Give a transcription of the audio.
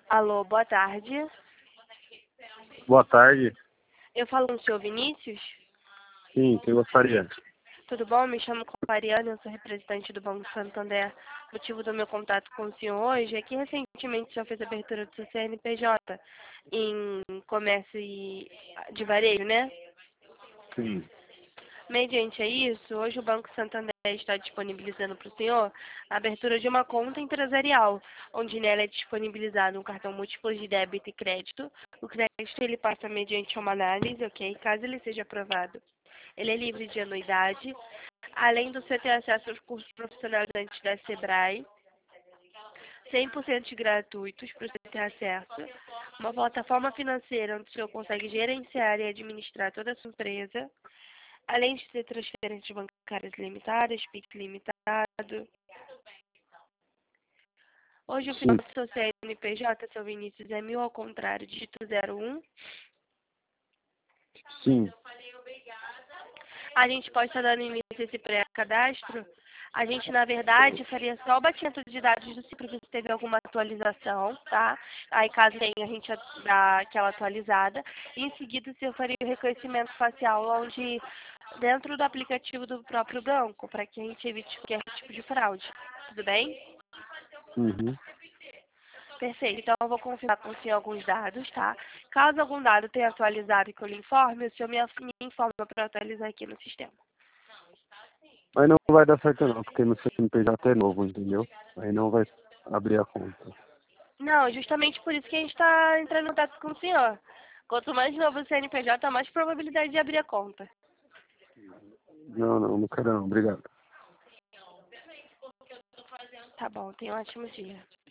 Alô, boa tarde. Boa tarde. Eu falo com o senhor Vinícius? Sim, quem gostaria? Tudo bom? Me chamo Mariana, eu sou representante do Banco Santander. O motivo do meu contato com o senhor hoje é que recentemente o senhor fez a abertura do seu CNPJ em comércio de varejo, né? Sim. Mediante a isso, hoje o Banco Santander está disponibilizando para o senhor a abertura de uma conta empresarial, onde nela é disponibilizado um cartão múltiplo de débito e crédito. O crédito ele passa mediante uma análise, ok? Caso ele seja aprovado. Ele é livre de anuidade, além do senhor ter acesso aos cursos profissionalizantes da Sebrae, 100% gratuitos para o senhor ter acesso, uma plataforma financeira onde o senhor consegue gerenciar e administrar toda a sua empresa, além de ter transferências bancárias limitadas, PIX limitado. Hoje o final Sim. do seu CNPJ, seu Vinícius, é 1000 ao contrário, dígito 01. Sim. A gente pode estar dando início a esse pré-cadastro. A gente, na verdade, faria só o batimento de dados do CIP para ver se teve alguma atualização, tá? Aí, caso tenha, a gente dá aquela atualizada. Em seguida, eu faria o reconhecimento facial, onde dentro do aplicativo do próprio banco, para que a gente evite qualquer tipo de fraude. Tudo bem? Uhum. Perfeito. Então, eu vou confirmar com o senhor alguns dados, tá? Caso algum dado tenha atualizado e que eu lhe informe, o senhor me informa para atualizar aqui no sistema. Mas não vai dar certo não, porque meu CNPJ é novo, entendeu? Aí não vai abrir a conta. Não, justamente por isso que a gente está entrando em contato com o senhor. Quanto mais novo o CNPJ, mais probabilidade de abrir a conta. Não quero não, obrigado. Tá bom, tenha um ótimo dia.